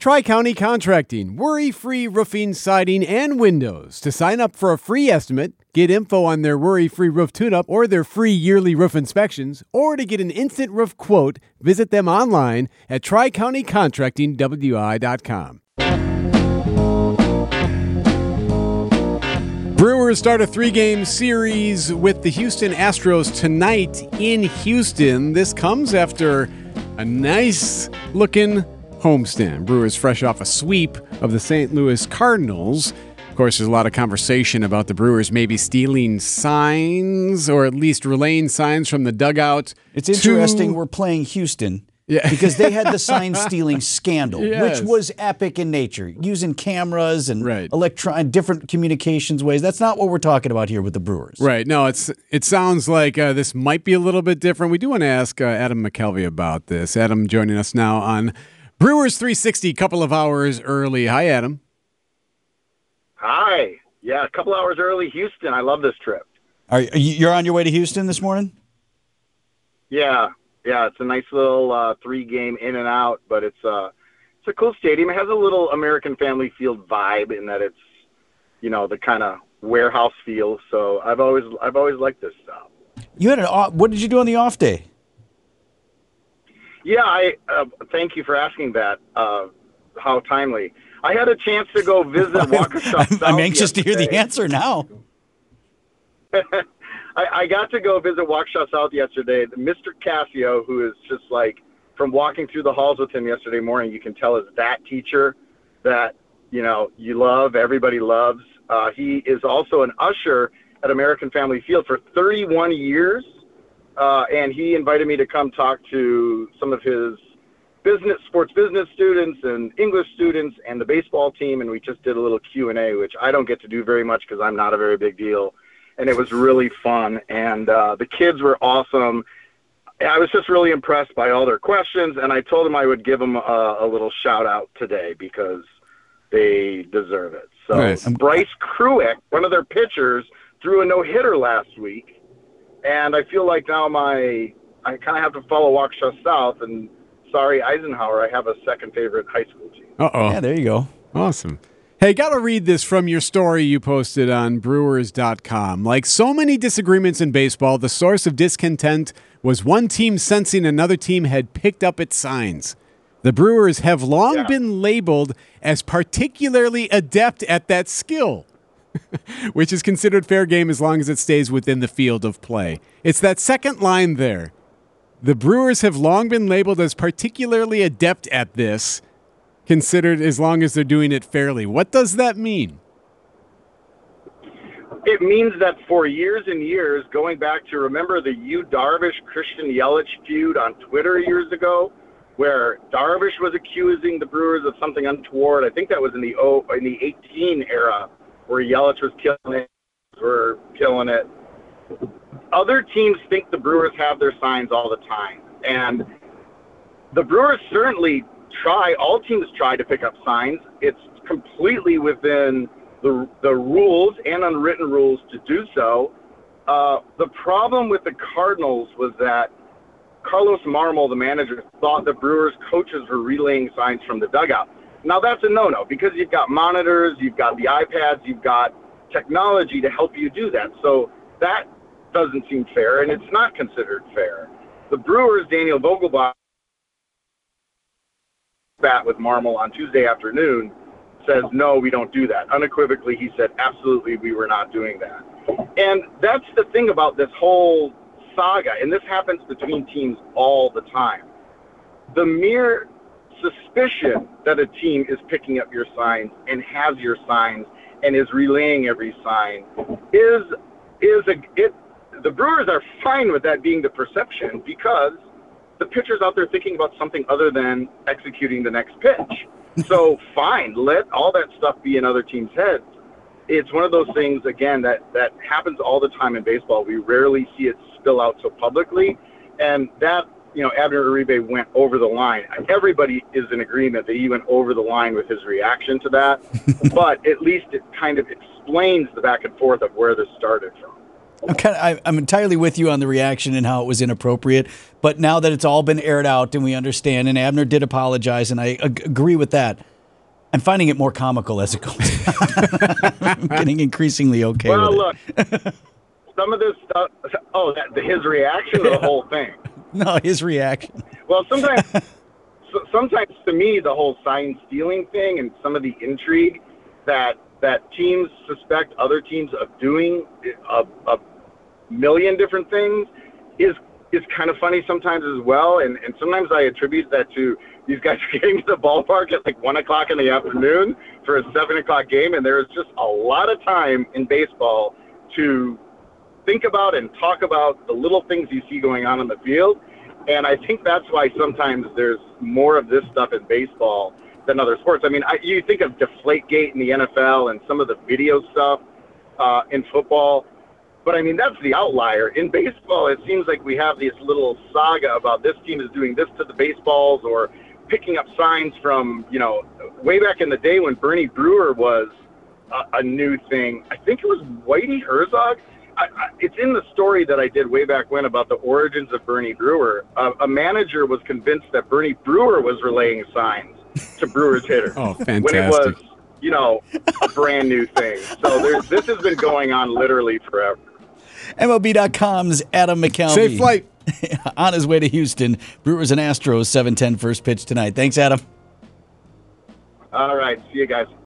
Tri-County Contracting, worry-free roofing, siding, and windows. To sign up for a free estimate, get info on their worry-free roof tune-up or their free yearly roof inspections, or to get an instant roof quote, visit them online at tricountycontractingwi.com. Brewers start a 3-game series with the Houston Astros tonight in Houston. This comes after a nice-looking homestand. Brewers fresh off a sweep of the St. Louis Cardinals. Of course, there's a lot of conversation about the Brewers maybe stealing signs or at least relaying signs from the dugout. It's interesting we're playing Houston because they had the sign-stealing scandal, which was epic in nature, using cameras and different communications ways. That's not what we're talking about here with the Brewers. Right. No, it sounds like this might be a little bit different. We do want to ask Adam McKelvey about this. Adam joining us now on Brewers 360, a couple of hours early. Hi, Adam. Hi. Yeah, a couple hours early, Houston. I love this trip. You're on your way to Houston this morning? Yeah. It's a nice little 3-game in and out, but it's a cool stadium. It has a little American Family Field vibe in that it's, the kind of warehouse feel. So I've always liked this stuff. You had what did you do on the off day? Yeah, I thank you for asking that. How timely. I had a chance to go visit Waukesha South. I'm anxious to hear the answer now. I got to go visit Waukesha South yesterday. Mr. Cassio, who is just like, from walking through the halls with him yesterday morning, you can tell is that teacher that, you love, everybody loves. He is also an usher at American Family Field for 31 years. And he invited me to come talk to some of his sports business students and English students and the baseball team. And we just did a little Q&A, which I don't get to do very much because I'm not a very big deal. And it was really fun. And the kids were awesome. I was just really impressed by all their questions. And I told them I would give them a little shout out today because they deserve it. So nice. Bryce Kruick, one of their pitchers, threw a no-hitter last week. And I feel like now I kind of have to follow Waukesha South. And sorry, Eisenhower, I have a second favorite high school team. Uh-oh. Yeah, there you go. Awesome. Hey, got to read this from your story you posted on Brewers.com. Like so many disagreements in baseball, the source of discontent was one team sensing another team had picked up its signs. The Brewers have long been labeled as particularly adept at that skill, which is considered fair game as long as it stays within the field of play. It's that second line there. The Brewers have long been labeled as particularly adept at this, considered as long as they're doing it fairly. What does that mean? It means that for years and years, going back to, remember the Yu Darvish, Christian Yelich feud on Twitter years ago, where Darvish was accusing the Brewers of something untoward. I think that was in the 18 era, where Yelich was killing it. Other teams think the Brewers have their signs all the time. And the Brewers certainly try, all teams try to pick up signs. It's completely within the rules and unwritten rules to do so. The problem with the Cardinals was that Carlos Marmol, the manager, thought the Brewers coaches were relaying signs from the dugout. Now, that's a no-no because you've got monitors, you've got the iPads, you've got technology to help you do that. So that doesn't seem fair, and it's not considered fair. The Brewers, Daniel Vogelbach, spat with Marmol on Tuesday afternoon, says, no, we don't do that. Unequivocally, he said, absolutely, we were not doing that. And that's the thing about this whole saga, and this happens between teams all the time. The mere suspicion that a team is picking up your signs and has your signs and is relaying every sign the Brewers are fine with that being the perception because the pitcher's out there thinking about something other than executing the next pitch. So fine, let all that stuff be in other teams' heads. It's one of those things, again, that happens all the time in baseball. We rarely see it spill out so publicly. And that, Abner Uribe went over the line. Everybody is in agreement that he went over the line with his reaction to that. But at least it kind of explains the back and forth of where this started from. I'm entirely with you on the reaction and how it was inappropriate. But now that it's all been aired out and we understand, and Abner did apologize, and I agree with that, I'm finding it more comical as it goes on. I'm getting increasingly okay with it. Well, look, some of this stuff, his reaction to the whole thing. No, his reaction. Well, sometimes to me, the whole sign stealing thing and some of the intrigue that teams suspect other teams of doing a million different things is kind of funny sometimes as well. And sometimes I attribute that to these guys getting to the ballpark at like 1 o'clock in the afternoon for a 7 o'clock game. And there is just a lot of time in baseball to think about and talk about the little things you see going on the field. And I think that's why sometimes there's more of this stuff in baseball than other sports. I mean, you think of Deflategate in the NFL and some of the video stuff in football. But, I mean, that's the outlier. In baseball, it seems like we have this little saga about this team is doing this to the baseballs or picking up signs from, way back in the day when Bernie Brewer was a new thing. I think it was Whitey Herzog. It's in the story that I did way back when about the origins of Bernie Brewer. A manager was convinced that Bernie Brewer was relaying signs to Brewers hitters. Oh, fantastic. When it was, a brand new thing. So this has been going on literally forever. MLB.com's Adam McCalvy. Safe flight. On his way to Houston. Brewers and Astros, 7:10 first pitch tonight. Thanks, Adam. All right. See you guys.